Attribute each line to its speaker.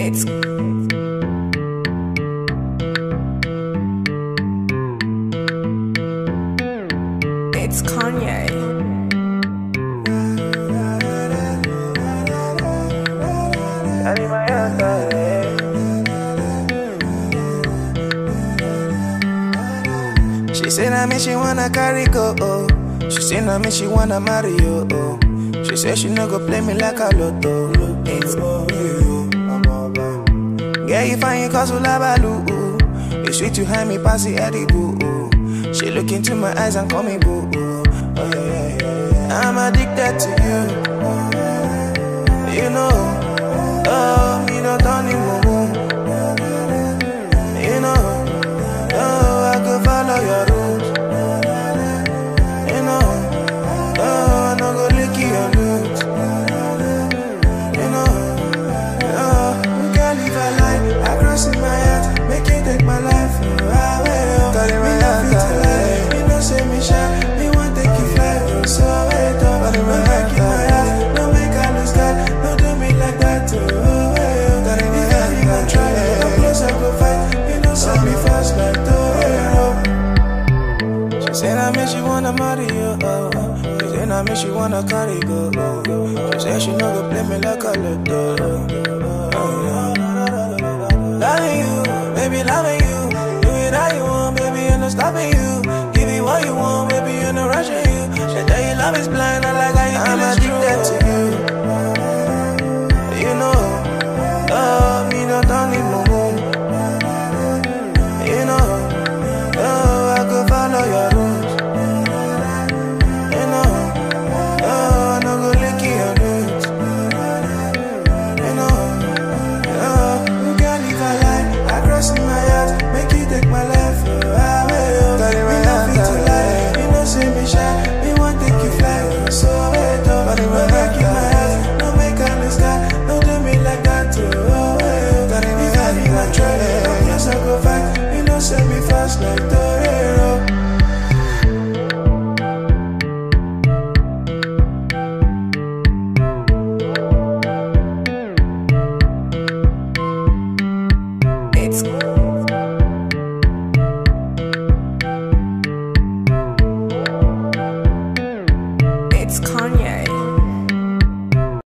Speaker 1: It's Kanye.
Speaker 2: She say na me she wanna carry go, oh. She say na me she wanna marry you, oh. She say she no go play me like a lotto. Yeah, you find your cause will balu. It's sweet to have me pass the edible. She look into my eyes and call me boo. Oh, yeah, yeah, yeah. I'm addicted to you. You know, oh, me don't turn him on. You know, oh, I could follow your rules. You know, oh, I no go lick your looks. You know, oh, girl, if I lie, I cross in my heart, make it take my life away. Got it right out, you know, say me shy, me want take you fly, so wait up, no make it my heart, no make I lose God, no do me like that, too. Got it right out, you can try, no close I go fight, you know, say me fast like she say na me she wanna marry you, oh. She say na me she wanna carry go, oh. She say she no go play me like a lotto, oh. Loving you, baby, loving you.